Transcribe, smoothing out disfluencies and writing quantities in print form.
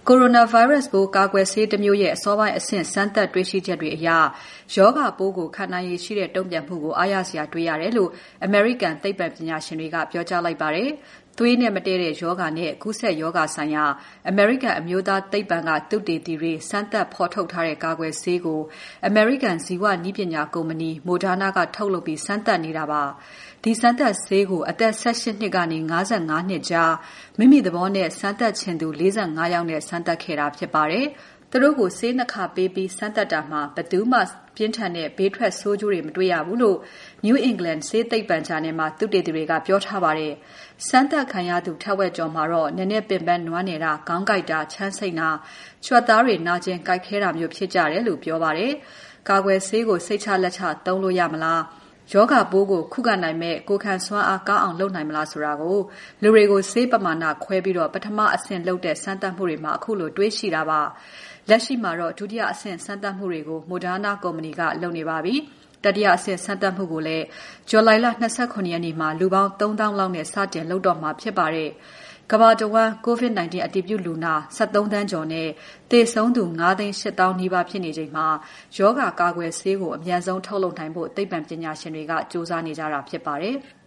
ကိုရိုနာဗိုင်းရပ်စ်ပိုးကာကွယ်ဆေးတစ်မျိုးရဲ့အစောပိုင်းအဆင့်စမ်းသပ်တွေ့ရှိချက်တွေအရရောဂါပိုးကိုခံနိုင်ရည်ရှိတဲ့တုံ့ပြန်မှုကိုအားရစရာတွေ့ရတယ်လို့အမေရိကန်သိပ္ပံပညာရှင်တွေကပြောကြားလိုက်ပါတယ်။သွေးနဲ့မတည့်တဲ့ရောဂါနဲ့ကူးစက်ရောဂါဆိုင်ရာအမေရိကန်အမျိုးသားသိပ္ပံကသုတေသီတွေစမ်းသပ်ဖော်ထုတ်ထားတဲ့ကာကွယ်ဆေးကိုအမေရိကန်ဇီဝနည်းပညာကုမ္ပဏီ Moderna ကထုတ်လုပ်ပြီးစမ်းသပ်နေတာပါ။ဒီစမ်းသပ်ဆေးကိုအသက်18နှစ်ကနေ 55 နှစ်ကြားမိမိသဘောနဲ့စမ်းသပ်ချင်သူ 45 ယောက်နဲ့စမ်းသပ်ခဲ့တာဖြစ်ပါတယ်။သူတို့ကိုဆေး2 ခါပေးပြီးစမ်းသပ်တာမှာဘယ်သူမှပြင်းထန်တဲ့ဘေးထွက်ဆိုးကျိုးတွေမတွေ့ရဘူးလို့ New England ဆေးသိပ္ပံဂျာနယ်မှာသုတေသီတွေကပြောထားပါတယ်။စမ်းသပ်ခံရသူထက်ဝက်ကျော်မှာတော့နည်းနည်းပင်ပန်းနွမ်းနယ်တာ၊ခေါင်းကိုက်တာ၊ချမ်းစိမ့်တာ၊ကြွက်သားတွေနာကျင်ကိုက်ခဲတာမျိုးဖြစ်ကြတယ်လို့ပြောပါတယ်။ကာကွယ်ဆေးကိုစိတ်ချလက်ချသုံးလို့ရမလား။ယောဂပိုးကိုခုခံနိုင်မဲ့ကိုယ်ခံစွမ်းအားကောင်းအောင်လုပ်နိုင်မလားဆိုတာကိုလူတွေကိုဆေးပမာဏခွဲပြီးပထမအဆင့်လုပ်တဲ့စမ်းသပ်မှုတွေမှာအခုလိုတွေးရှိတာပါ။လက်ရှိမှာတော့ဒုတိယအဆင့်စမ်းသပ်မှုတွေကို Moderna ကုမ္ပဏီကလုပ်နေပါပြီ။တတိယအဆင့်စမ်းသပ်မှုကိုလည်းဇူလိုင်လ 29 ရက်နေ့မှာလူပေါင်း 3000 လောက်နဲ့စတင်လုပ်တော့မှာဖြစ်ပါတယ်။ကမ္ဘာတဝန်း COVID-19 အတည်ပြုလူနာ 13 သန်းကျော်နဲ့သေဆုံးသူ 5,800,000 နီးပါးဖြစ်နေချိန်မှာရောဂါကာကွယ်ဆေးကိုအမြန်ဆုံးထုတ်လုပ်နိုင်ဖို့သိပ္ပံပညာရှင်တွေကကြိုးစားနေကြတာဖြစ်ပါတယ်။